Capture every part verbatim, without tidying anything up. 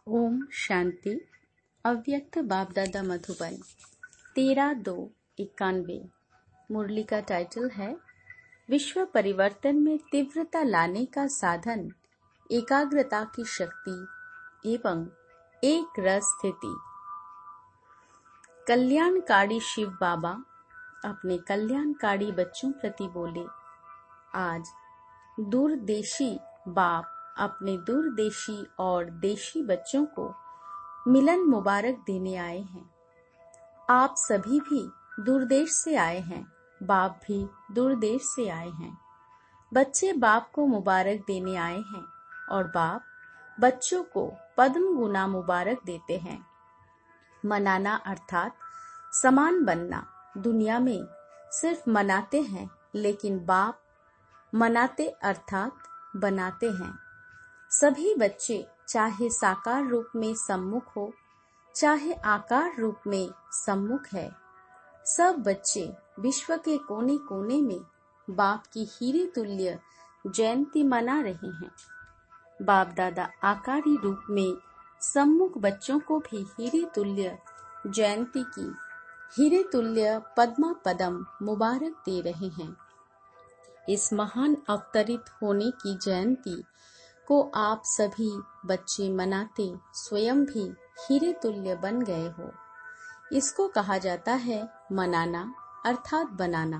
ओम शांति। अव्यक्त बाप दादा मधुबन तेरह दो इक्यानवे। मुरली का टाइटल है विश्व परिवर्तन में तीव्रता लाने का साधन, एकाग्रता की शक्ति एवं एक रस स्थिति। कल्याणकारी शिव बाबा अपने कल्याणकारी बच्चों प्रति बोले, आज दूरदेशी बाप अपने दूरदेशी और देशी बच्चों को मिलन मुबारक देने आए हैं। आप सभी भी दूरदेश से आए हैं, बाप भी दूरदेश से आए हैं। बच्चे बाप को मुबारक देने आए हैं और बाप बच्चों को पद्म गुना मुबारक देते हैं। मनाना अर्थात समान बनना। दुनिया में सिर्फ मनाते हैं, लेकिन बाप मनाते अर्थात बनाते हैं। सभी बच्चे चाहे साकार रूप में सम्मुख हो, चाहे आकार रूप में सम्मुख है, सब बच्चे विश्व के कोने कोने में बाप की हीरे तुल्य जयंती मना रहे हैं। बाप दादा आकारी रूप में सम्मुख बच्चों को भी हीरे तुल्य जयंती की हीरे तुल्य पद्मा पदम मुबारक दे रहे हैं। इस महान अवतरित होने की जयंती को आप सभी बच्चे मनाते स्वयं भी हीरे तुल्य बन गए हो। इसको कहा जाता है मनाना अर्थात बनाना।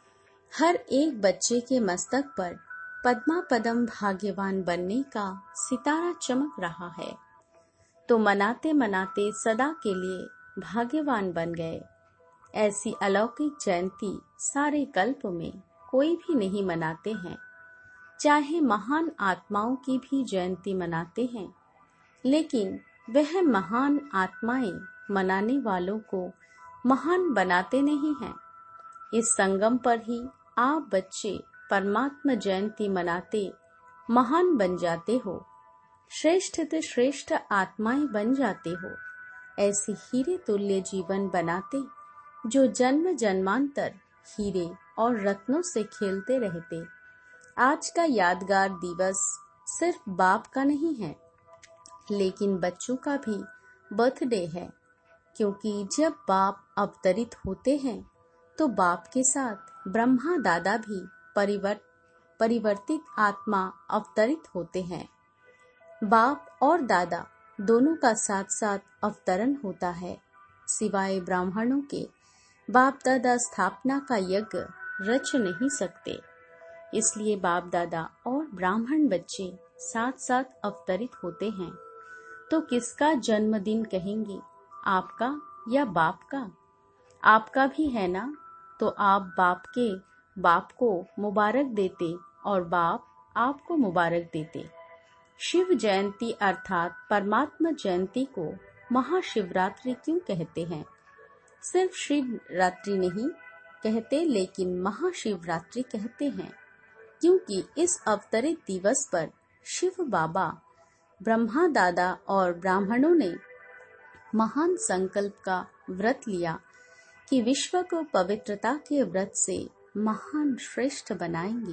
हर एक बच्चे के मस्तक पर पद्मा पदम भाग्यवान बनने का सितारा चमक रहा है, तो मनाते मनाते सदा के लिए भाग्यवान बन गए। ऐसी अलौकिक जयंती सारे कल्प में कोई भी नहीं मनाते हैं। चाहे महान आत्माओं की भी जयंती मनाते हैं, लेकिन वह महान आत्माएं मनाने वालों को महान बनाते नहीं हैं। इस संगम पर ही आप बच्चे परमात्मा जयंती मनाते महान बन जाते हो, श्रेष्ठ से श्रेष्ठ आत्माएं बन जाते हो। ऐसी हीरे तुल्य जीवन बनाते जो जन्म जन्मांतर हीरे और रत्नों से खेलते रहते। आज का यादगार दिवस सिर्फ बाप का नहीं है, लेकिन बच्चों का भी बर्थडे है, क्योंकि जब बाप अवतरित होते हैं तो बाप के साथ ब्रह्मा दादा भी परिवर्त परिवर्तित आत्मा अवतरित होते हैं। बाप और दादा दोनों का साथ साथ अवतरण होता है। सिवाय ब्राह्मणों के बाप दादा स्थापना का यज्ञ रच नहीं सकते, इसलिए बाप दादा और ब्राह्मण बच्चे साथ साथ अवतरित होते हैं। तो किसका जन्मदिन कहेंगे, आपका या बाप का? आपका भी है ना, तो आप बाप के बाप को मुबारक देते और बाप आपको मुबारक देते। शिव जयंती अर्थात परमात्मा जयंती को महाशिवरात्रि क्यों कहते हैं? सिर्फ शिवरात्रि नहीं कहते, लेकिन महाशिवरात्रि कहते हैं, क्योंकि इस अवतरित दिवस पर शिव बाबा, ब्रह्मा दादा और ब्राह्मणों ने महान संकल्प का व्रत लिया कि विश्व को पवित्रता के व्रत से महान श्रेष्ठ बनाएंगे।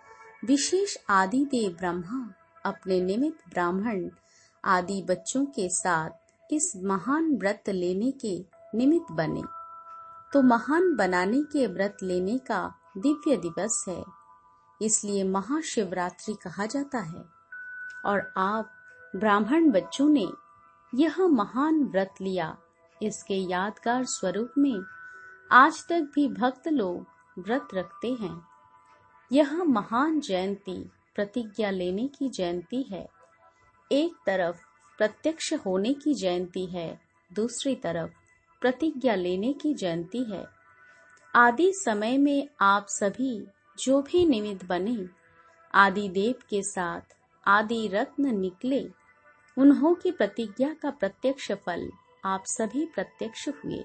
विशेष आदि देव ब्रह्मा अपने निमित्त ब्राह्मण आदि बच्चों के साथ इस महान व्रत लेने के निमित्त बने। तो महान बनाने के व्रत लेने का दिव्य दिवस है, इसलिए महाशिवरात्रि कहा जाता है। और आप ब्राह्मण बच्चों ने यह महान व्रत लिया। इसके यादगार स्वरूप में आज तक भी भक्त लोग व्रत रखते हैं। यह महान जयंती प्रतिज्ञा लेने की जयंती है। एक तरफ प्रत्यक्ष होने की जयंती है, दूसरी तरफ प्रतिज्ञा लेने की जयंती है। आदि समय में आप सभी जो भी निमित्त बने, आदि देव के साथ आदि रत्न निकले, उन्हों की प्रतिज्ञा का प्रत्यक्ष फल आप सभी प्रत्यक्ष हुए।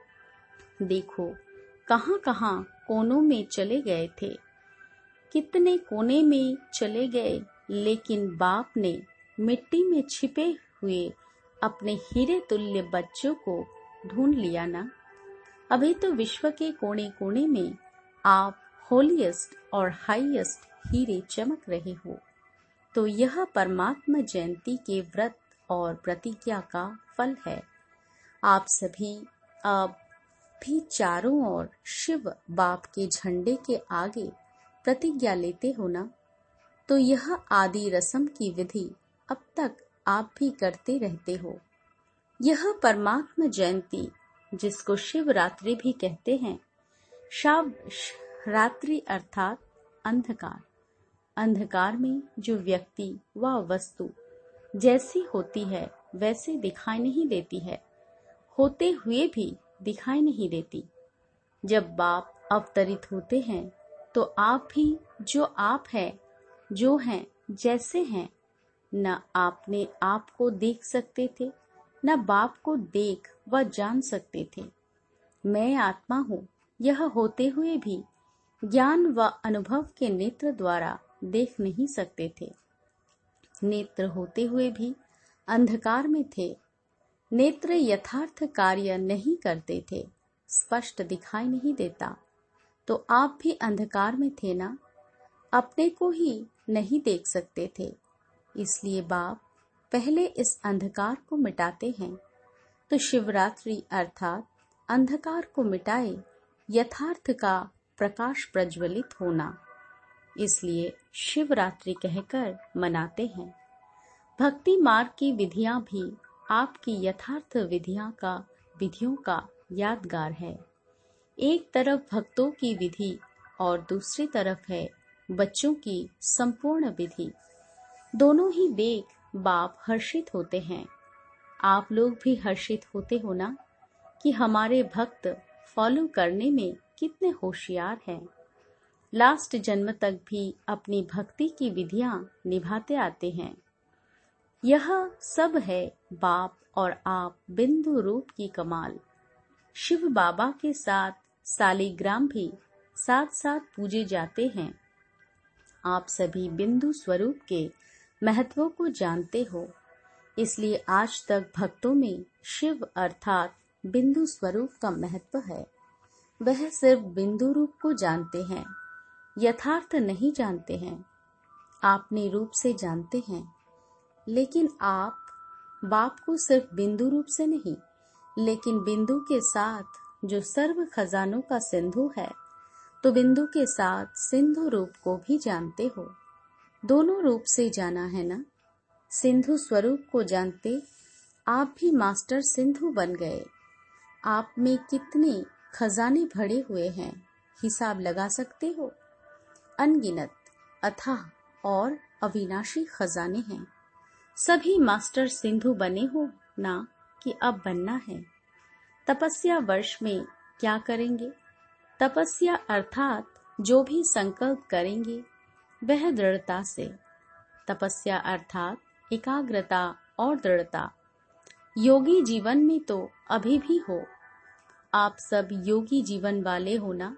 देखो कहां कहां कोनों में चले गए थे, कितने कोने में चले गए, लेकिन बाप ने मिट्टी में छिपे हुए अपने हीरे तुल्य बच्चों को ढूंढ लिया ना। अभी तो विश्व के कोने कोने में आप होलीएस्ट और हाईएस्ट हीरे चमक रहे हो। तो यह परमात्मा जयंती के व्रत और प्रतिज्ञा का फल है। आप सभी अब भी चारों ओर शिव बाप के झंडे के आगे प्रतिज्ञा लेते हो ना, तो यह आदि रस्म की विधि अब तक आप भी करते रहते हो। यह परमात्मा जयंती, जिसको शिवरात्रि भी कहते हैं, शाव रात्रि अर्थात अंधकार। अंधकार में जो व्यक्ति व वस्तु जैसी होती है वैसे दिखाई नहीं देती है, होते हुए भी दिखाई नहीं देती। जब बाप अवतरित होते हैं तो आप भी जो आप है, जो हैं, जैसे हैं, न आपने आप को देख सकते थे, न बाप को देख व जान सकते थे। मैं आत्मा हूँ, यह होते हुए भी ज्ञान व अनुभव के नेत्र द्वारा देख नहीं सकते थे। नेत्र होते हुए भी अंधकार में थे। नेत्र यथार्थ कार्य नहीं करते थे, स्पष्ट दिखाई नहीं देता। तो आप भी अंधकार में थे ना, अपने को ही नहीं देख सकते थे। इसलिए बाप पहले इस अंधकार को मिटाते हैं। तो शिवरात्रि अर्थात अंधकार को मिटाए यथार्थ का प्रकाश प्रज्वलित होना, इसलिए शिवरात्रि कहकर मनाते हैं। भक्ति मार्ग की विधियां भी आपकी यथार्थ विधियां का विधियों का यादगार है। एक तरफ भक्तों की विधि और दूसरी तरफ है बच्चों की संपूर्ण विधि। दोनों ही देख बाप हर्षित होते हैं। आप लोग भी हर्षित होते हो ना कि हमारे भक्त फॉलो करने में कितने होशियार हैं। लास्ट जन्म तक भी अपनी भक्ति की विधियां निभाते आते हैं। यह सब है बाप और आप बिंदु रूप की कमाल। शिव बाबा के साथ सालिग्राम भी साथ साथ पूजे जाते हैं। आप सभी बिंदु स्वरूप के महत्व को जानते हो, इसलिए आज तक भक्तों में शिव अर्थात बिंदु स्वरूप का महत्व है। वह सिर्फ बिंदु रूप को जानते हैं, यथार्थ नहीं जानते हैं। आपने रूप से जानते हैं, लेकिन आप बाप को सिर्फ बिंदु रूप से नहीं, लेकिन बिंदु के साथ जो सर्व खजानों का सिंधु है, तो बिंदु के साथ सिंधु रूप को भी जानते हो। दोनों रूप से जाना है ना। सिंधु स्वरूप को जानते आप भी मास्टर सिंधु बन गए। आप में कितने खजाने भरे हुए हैं, हिसाब लगा सकते हो। अनगिनत, अथाह और अविनाशी खजाने हैं। सभी मास्टर सिंधु बने हो ना कि अब बनना है। तपस्या वर्ष में क्या करेंगे? तपस्या अर्थात जो भी संकल्प करेंगे वह दृढ़ता से। तपस्या अर्थात एकाग्रता और दृढ़ता। योगी जीवन में तो अभी भी हो। आप सब योगी जीवन वाले हो ना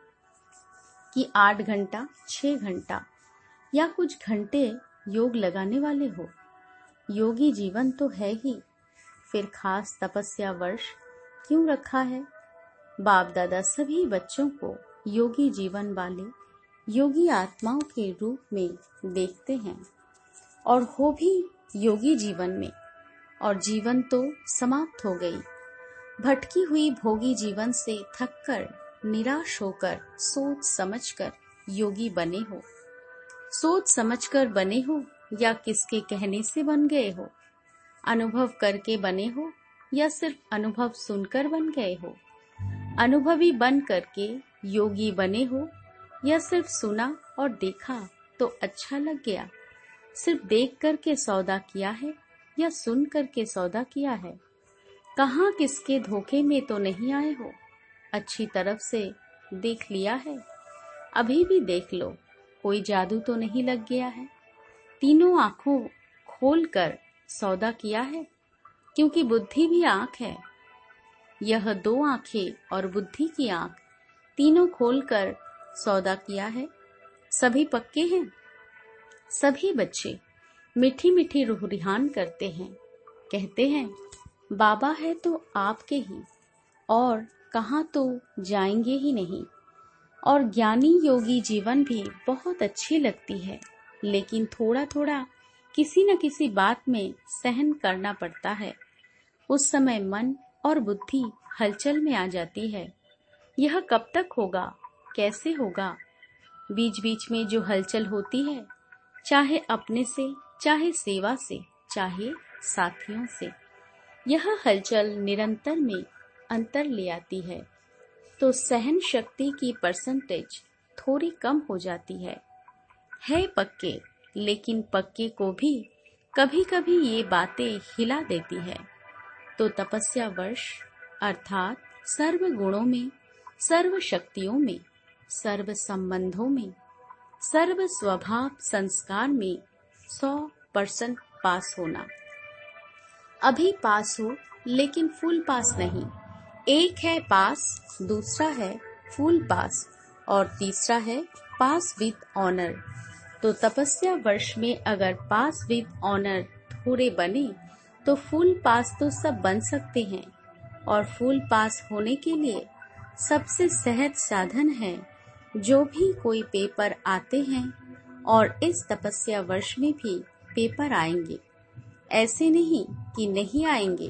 कि आठ घंटा, छह घंटा या कुछ घंटे योग लगाने वाले हो। योगी जीवन तो है ही, फिर खास तपस्या वर्ष क्यों रखा है? बाप दादा सभी बच्चों को योगी जीवन वाले योगी आत्माओं के रूप में देखते हैं और हो भी योगी जीवन में, और जीवन तो समाप्त हो गई। भटकी हुई भोगी जीवन से थककर, निराश होकर सोच समझकर योगी बने हो। सोच समझकर बने हो या किसके कहने से बन गए हो? अनुभव करके बने हो या सिर्फ अनुभव सुनकर बन गए हो? अनुभवी बन करके योगी बने हो या सिर्फ सुना और देखा तो अच्छा लग गया? सिर्फ देख करके सौदा किया है या सुन करके सौदा किया है? कहाँ किसके धोखे में तो नहीं आए हो? अच्छी तरफ से देख लिया है? अभी भी देख लो, कोई जादू तो नहीं लग गया है? तीनों आंखों खोल कर सौदा किया है, क्योंकि बुद्धि भी आंख है। यह दो आंखें और बुद्धि की आंख तीनों खोलकर सौदा किया है। सभी पक्के हैं। सभी बच्चे मीठी मीठी रूह रिहान करते हैं, कहते हैं बाबा है तो आपके ही, और कहाँ तो जाएंगे ही नहीं। और ज्ञानी योगी जीवन भी बहुत अच्छी लगती है, लेकिन थोड़ा थोड़ा किसी न किसी बात में सहन करना पड़ता है। उस समय मन और बुद्धि हलचल में आ जाती है। यह कब तक होगा, कैसे होगा? बीच बीच में जो हलचल होती है, चाहे अपने से, चाहे सेवा से, चाहे साथियों से, यह हलचल निरंतर में अंतर ले आती है, तो सहन शक्ति की परसेंटेज थोड़ी कम हो जाती है। है पक्के, लेकिन पक्के को भी कभी कभी ये बातें हिला देती है। तो तपस्या वर्ष अर्थात सर्व गुणों में, सर्व शक्तियों में, सर्व संबंधों में, सर्व स्वभाव संस्कार में सौ परसेंट पास होना। अभी पास हो, लेकिन फुल पास नहीं। एक है पास, दूसरा है फुल पास और तीसरा है पास विद ऑनर। तो तपस्या वर्ष में अगर पास विद ऑनर थोड़े बने तो फुल पास तो सब बन सकते हैं। और फुल पास होने के लिए सबसे सहज साधन है, जो भी कोई पेपर आते हैं और इस तपस्या वर्ष में भी पेपर आएंगे। ऐसे नहीं कि नहीं आएंगे,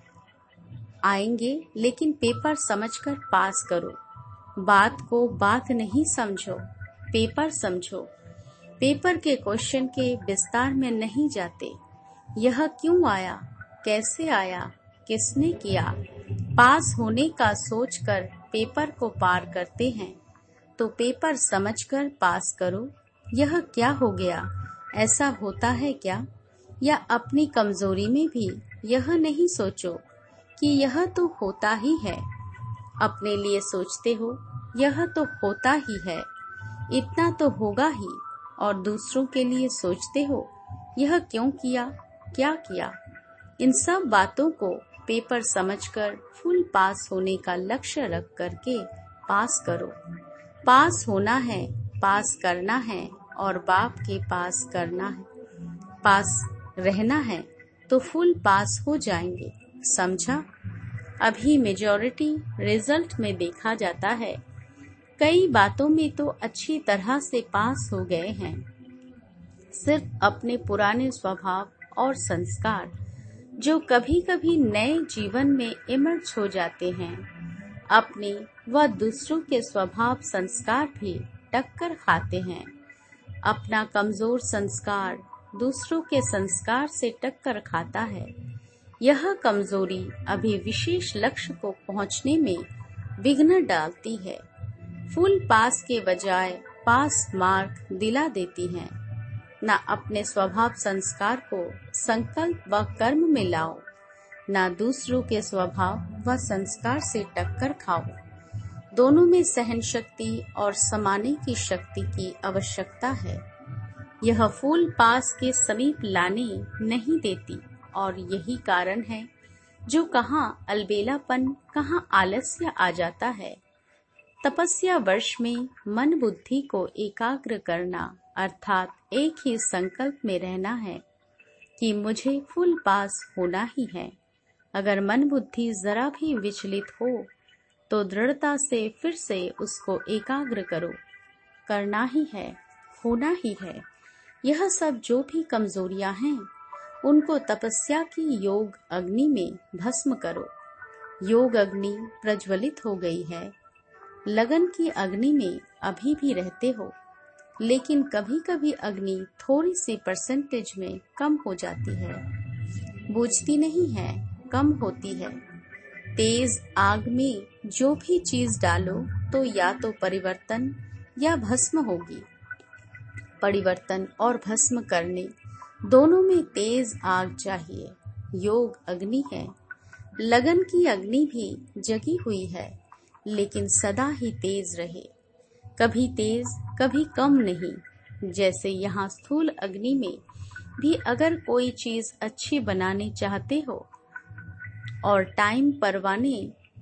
आएंगे, लेकिन पेपर समझकर पास करो। बात को बात नहीं समझो, पेपर समझो। पेपर के क्वेश्चन के विस्तार में नहीं जाते। यह क्यों आया, कैसे आया, किसने किया, पास होने का सोचकर पेपर को पार करते हैं। तो पेपर समझकर पास करो। यह क्या हो गया, ऐसा होता है क्या? या अपनी कमजोरी में भी यह नहीं सोचो कि यह तो होता ही है। अपने लिए सोचते हो, यह तो होता ही है, इतना तो होगा ही। और दूसरों के लिए सोचते हो, यह क्यों किया, क्या किया। इन सब बातों को पेपर समझकर फुल पास होने का लक्ष्य रख करके पास करो। पास होना है, पास करना है और बाप के पास करना है, पास रहना है, तो फुल पास हो जाएंगे। समझा? अभी मेजॉरिटी रिजल्ट में देखा जाता है, कई बातों में तो अच्छी तरह से पास हो गए हैं। सिर्फ अपने पुराने स्वभाव और संस्कार जो कभी कभी नए जीवन में इमर्ज हो जाते हैं, अपने व दूसरों के स्वभाव संस्कार भी टक्कर खाते हैं। अपना कमजोर संस्कार दूसरों के संस्कार से टक्कर खाता है। यह कमजोरी अभी विशेष लक्ष्य को पहुंचने में विघ्न डालती है। फुल पास के बजाय पास मार्क दिला देती है। न अपने स्वभाव संस्कार को संकल्प व कर्म में लाओ, न दूसरों के स्वभाव व संस्कार से टक्कर खाओ। दोनों में सहन शक्ति और समाने की शक्ति की आवश्यकता है। यह फुल पास के समीप लाने नहीं देती और यही कारण है जो कहाँ अलबेलापन, कहाँ आलस्य आ जाता है। तपस्या वर्ष में मन बुद्धि को एकाग्र करना अर्थात एक ही संकल्प में रहना है कि मुझे फुल पास होना ही है। अगर मन बुद्धि जरा भी विचलित हो तो दृढ़ता से फिर से उसको एकाग्र करो। करना ही है, होना ही है। यह सब जो भी कमजोरियां हैं, उनको तपस्या की योग अग्नि में भस्म करो। योग अग्नि प्रज्वलित हो गई है। लगन की अग्नि में अभी भी रहते हो, लेकिन कभी कभी अग्नि थोड़ी सी परसेंटेज में कम हो जाती है। बुझती नहीं है, कम होती है। तेज आग में जो भी चीज डालो तो या तो परिवर्तन या भस्म होगी। परिवर्तन और भस्म करने दोनों में तेज आग चाहिए। योग अग्नि है। लगन की अग्नि भी जगी हुई है, लेकिन सदा ही तेज रहे, कभी तेज कभी कम नहीं। जैसे यहाँ स्थूल अग्नि में भी अगर कोई चीज अच्छी बनाने चाहते हो और टाइम परवाने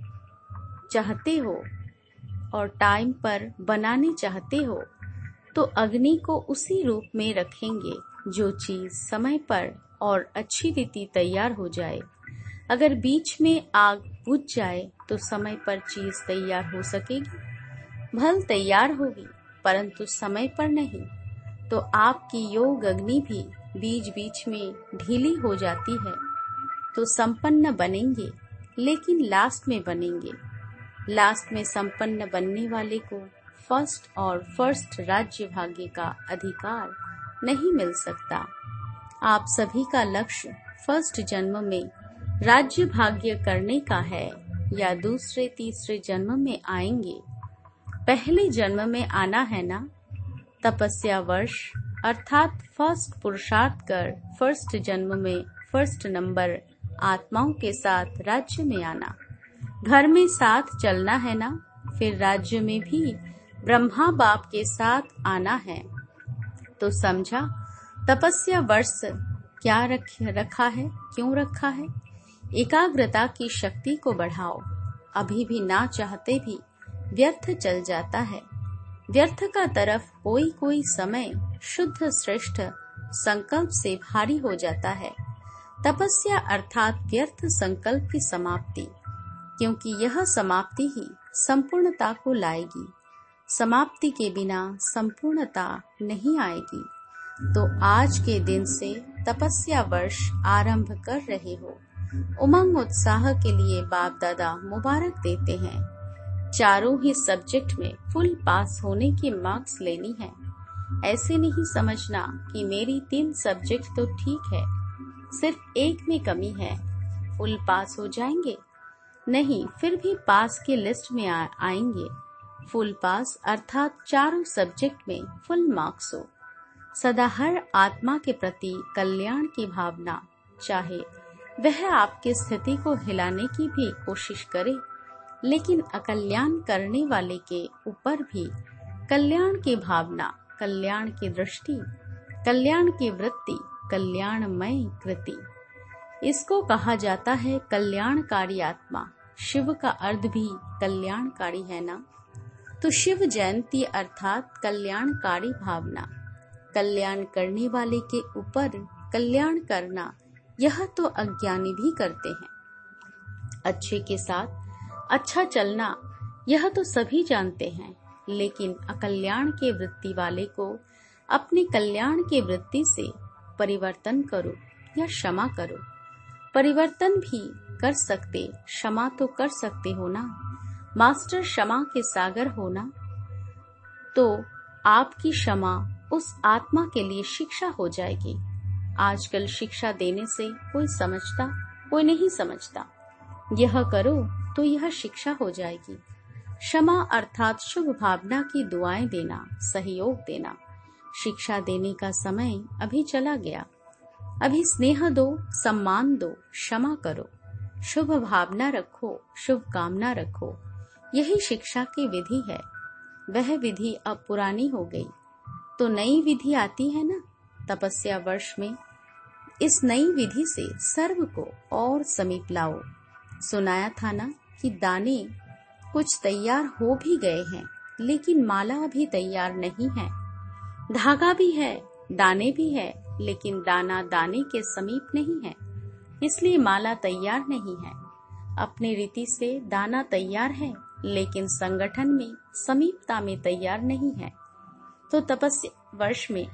चाहते हो और टाइम पर बनाने चाहते हो, तो अग्नि को उसी रूप में रखेंगे जो चीज समय पर और अच्छी रीति तैयार हो जाए। अगर बीच में आग बुझ जाए तो समय पर चीज तैयार हो सकेगी? भल तैयार होगी, परंतु समय पर नहीं। तो आपकी योग अग्नि भी बीच बीच में ढीली हो जाती है तो संपन्न बनेंगे, लेकिन लास्ट में बनेंगे। लास्ट में संपन्न बनने वाले को फर्स्ट और फर्स्ट राज्य भाग्य का अधिकार नहीं मिल सकता। आप सभी का लक्ष्य फर्स्ट जन्म में राज्य भाग्य करने का है या दूसरे तीसरे जन्म में आएंगे। पहले जन्म में आना है ना। तपस्या वर्ष अर्थात फर्स्ट पुरुषार्थ कर फर्स्ट जन्म में फर्स्ट नंबर आत्माओं के साथ राज्य में आना। घर में साथ चलना है ना। फिर राज्य में भी ब्रह्मा बाप के साथ आना है। तो समझा तपस्या वर्ष क्या रख, रखा है, क्यों रखा है? एकाग्रता की शक्ति को बढ़ाओ। अभी भी ना चाहते भी व्यर्थ चल जाता है। व्यर्थ का तरफ कोई कोई समय शुद्ध श्रेष्ठ संकल्प से भारी हो जाता है। तपस्या अर्थात व्यर्थ संकल्प की समाप्ति, क्योंकि यह समाप्ति ही संपूर्णता को लाएगी। समाप्ति के बिना संपूर्णता नहीं आएगी। तो आज के दिन से तपस्या वर्ष आरंभ कर रहे हो। उमंग उत्साह के लिए बाप दादा मुबारक देते हैं। चारों ही सब्जेक्ट में फुल पास होने की मार्क्स लेनी है। ऐसे नहीं समझना कि मेरी तीन सब्जेक्ट तो ठीक है, सिर्फ एक में कमी है, फुल पास हो जाएंगे। नहीं, फिर भी पास की लिस्ट में आ, आएंगे। फुल पास अर्थात चारों सब्जेक्ट में फुल मार्क्स हो। सदा हर आत्मा के प्रति कल्याण की भावना, चाहे वह आपकी स्थिति को हिलाने की भी कोशिश करे, लेकिन अकल्याण करने वाले के ऊपर भी कल्याण की भावना, कल्याण की दृष्टि, कल्याण की वृत्ति, कल्याणमय कृति। इसको कहा जाता है कल्याणकारी आत्मा। शिव का अर्थ भी कल्याणकारी है ना। तो शिव जयंती अर्थात कल्याणकारी भावना, कल्याण करने वाले के ऊपर कल्याण करना, यह तो अज्ञानी भी करते हैं। अच्छे के साथ अच्छा चलना, यह तो सभी जानते हैं, लेकिन अकल्याण के वृत्ति वाले को अपने कल्याण के वृत्ति से परिवर्तन करो या क्षमा करो। परिवर्तन भी कर सकते, क्षमा तो कर सकते हो ना। मास्टर क्षमा के सागर हो ना। तो आपकी क्षमा उस आत्मा के लिए शिक्षा हो जाएगी। आजकल शिक्षा देने से कोई समझता, कोई नहीं समझता। यह करो तो यह शिक्षा हो जाएगी। क्षमा अर्थात शुभ भावना की दुआएं देना, सहयोग देना। शिक्षा देने का समय अभी चला गया। अभी स्नेह दो, सम्मान दो, क्षमा करो, शुभ भावना रखो, शुभ कामना रखो। यही शिक्षा की विधि है। वह विधि अब पुरानी हो गई, तो नई विधि आती है ना तपस्या वर्ष में। इस नई विधि से सर्व को और समीप लाओ। सुनाया था ना कि दाने कुछ तैयार हो भी गए हैं, लेकिन माला अभी तैयार नहीं है। धागा भी है, दाने भी है, लेकिन दाना दाने के समीप नहीं है, इसलिए माला तैयार नहीं है। अपने रीति से दाना तैयार है, लेकिन संगठन में समीपता में तैयार नहीं है। तो तपस्या वर्ष में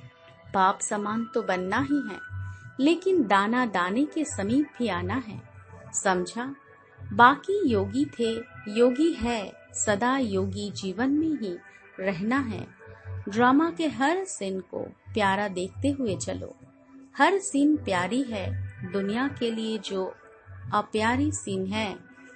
बाप समान तो बनना ही है, लेकिन दाना दाने के समीप भी आना है। समझा? बाकी योगी थे, योगी है, सदा योगी जीवन में ही रहना है। ड्रामा के हर सीन को प्यारा देखते हुए चलो। हर सीन प्यारी है। दुनिया के लिए जो अप्यारी सीन है,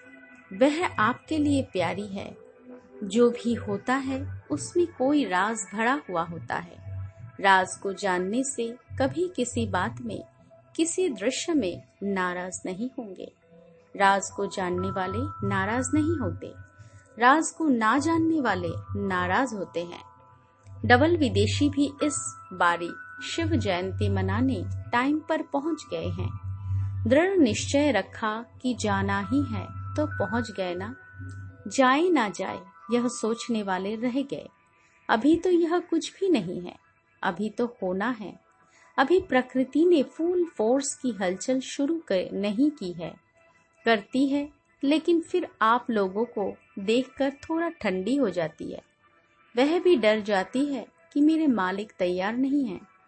वह आपके लिए प्यारी है। जो भी होता है उसमें कोई राज भरा हुआ होता है। राज को जानने से कभी किसी बात में, किसी दृश्य में नाराज नहीं होंगे। राज को जानने वाले नाराज नहीं होते, राज को ना जानने वाले नाराज होते हैं। डबल विदेशी भी इस बारी शिव जयंती मनाने टाइम पर पहुंच गए हैं। दृढ़ निश्चय रखा कि जाना ही है, तो पहुंच गए ना। जाए ना जाए यह सोचने वाले रह गए। अभी तो यह कुछ भी नहीं है, अभी तो होना है। अभी प्रकृति ने फुल फोर्स की हलचल शुरू कर नहीं की है, करती है, लेकिन फिर आप लोगों को देखकर थोड़ा ठंडी हो जाती है। वह भी डर जाती है कि मेरे मालिक तैयार नहीं हैं,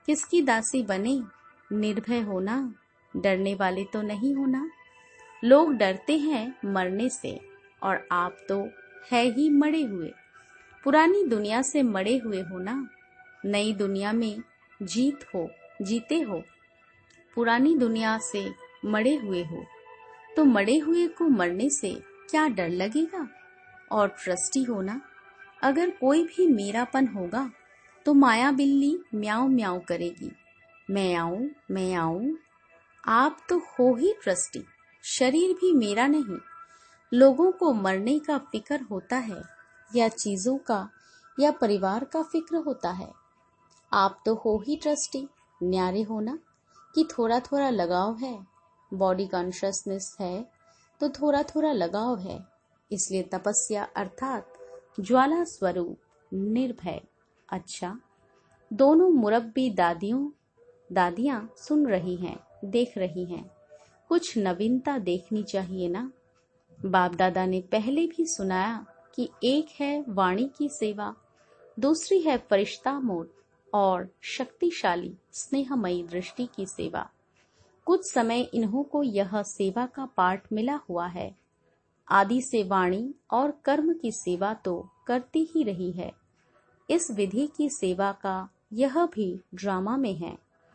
किसकी दासी बने, निर्भय होना, डरने वाले तो नहीं होना। लोग डरते हैं मरने से और आप तो है ही मरे हुए। पुरानी दुनिया से मरे हुए हो ना, नई दुनिया में जीत हो जीते हो। पुरानी दुनिया से मरे हुए हो तो मरे हुए को मरने से क्या डर लगेगा। और ट्रस्टी होना, अगर कोई भी मेरापन होगा तो माया बिल्ली म्याऊं म्याऊं करेगी, मैं आऊं मैं आऊं। आप तो हो ही ट्रस्टी, शरीर भी मेरा नहीं। लोगों को मरने का फिक्र होता है या चीजों का या परिवार का फिक्र होता है। आप तो हो ही ट्रस्टी, न्यारे होना कि थोड़ा थोड़ा लगाव है। बॉडी कॉन्शियसनेस है तो थोड़ा थोड़ा लगाव है, इसलिए तपस्या अर्थात ज्वाला स्वरूप निर्भय। अच्छा, दोनों मुरब्बी दादियों दादियां सुन रही हैं, देख रही हैं। कुछ नवीनता देखनी चाहिए ना। बाप दादा ने पहले भी सुनाया कि एक है वाणी की सेवा, दूसरी है फरिश्ता मोड और शक्तिशाली स्नेहमयी दृष्टि की सेवा। कुछ समय इन्हों को यह सेवा का पाठ मिला हुआ है। आदि से वाणी और कर्म की सेवा तो करती ही रही है। इस विधि की सेवा का यह भी ड्रामा में है।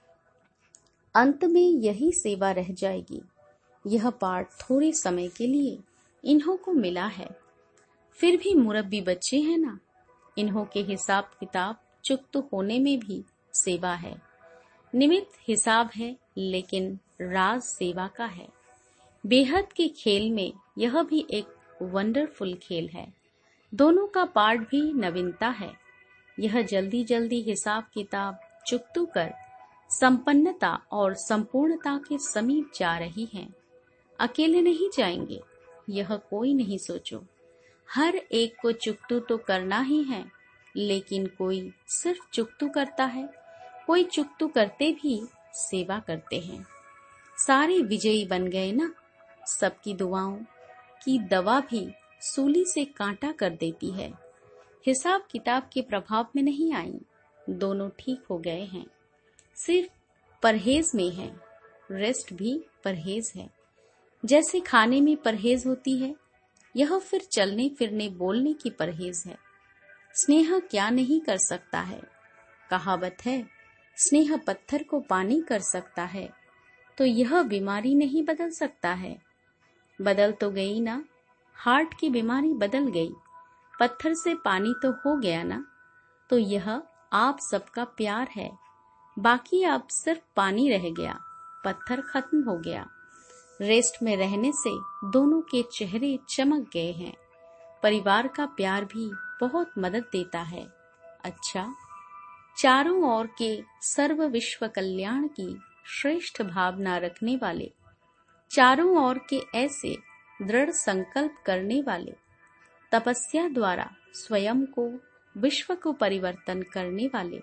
अंत में यही सेवा रह जाएगी। यह पाठ थोड़े समय के लिए इन्हों को मिला है। फिर भी मुरब्बी बच्चे हैं ना, इन्हों के हिसाब किताब चुक्त होने में भी सेवा है। निमित्त हिसाब है लेकिन राज सेवा का है। बेहद के खेल में यह भी एक वंडरफुल खेल है। दोनों का पाठ भी नवीनता है। यह जल्दी जल्दी हिसाब किताब चुकतू कर संपन्नता और संपूर्णता के समीप जा रही हैं। अकेले नहीं जाएंगे, यह कोई नहीं सोचो। हर एक को चुकतू तो करना ही है, लेकिन कोई सिर्फ चुकतू करता है, कोई चुकतू करते भी सेवा करते हैं। सारे विजयी बन गए ना। सबकी दुआओं की दवा भी सूली से कांटा कर देती है। हिसाब किताब के प्रभाव में नहीं आई, दोनों ठीक हो गए हैं। सिर्फ परहेज में है, रेस्ट भी परहेज है। जैसे खाने में परहेज होती है, यह फिर चलने फिरने बोलने की परहेज है। स्नेह क्या नहीं कर सकता है। कहावत है, स्नेह पत्थर को पानी कर सकता है, तो यह बीमारी नहीं बदल सकता है। बदल तो गई ना, हार्ट की बीमारी बदल गई, पत्थर से पानी तो हो गया ना। तो यह आप सबका प्यार है। बाकी आप सिर्फ पानी रह गया, पत्थर खत्म हो गया। रेस्ट में रहने से दोनों के चेहरे चमक गए हैं। परिवार का प्यार भी बहुत मदद देता है। अच्छा, चारों ओर के सर्व विश्व कल्याण की श्रेष्ठ भावना रखने वाले, चारों ओर के ऐसे दृढ़ संकल्प करने वाले, तपस्या द्वारा स्वयं को विश्व को परिवर्तन करने वाले,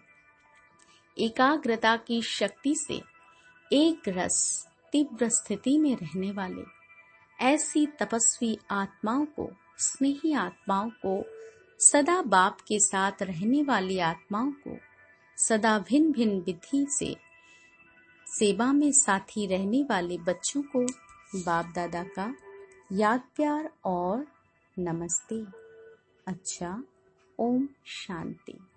एकाग्रता की शक्ति से एक रस तीव्र स्थिति में रहने वाले, ऐसी तपस्वी आत्माओं को, स्नेही आत्माओं को, सदा बाप के साथ रहने वाली आत्माओं को, सदा भिन्न भिन्न विधि से सेवा में साथी रहने वाले बच्चों को बाप दादा का याद प्यार और नमस्ते। अच्छा, ओम शांति।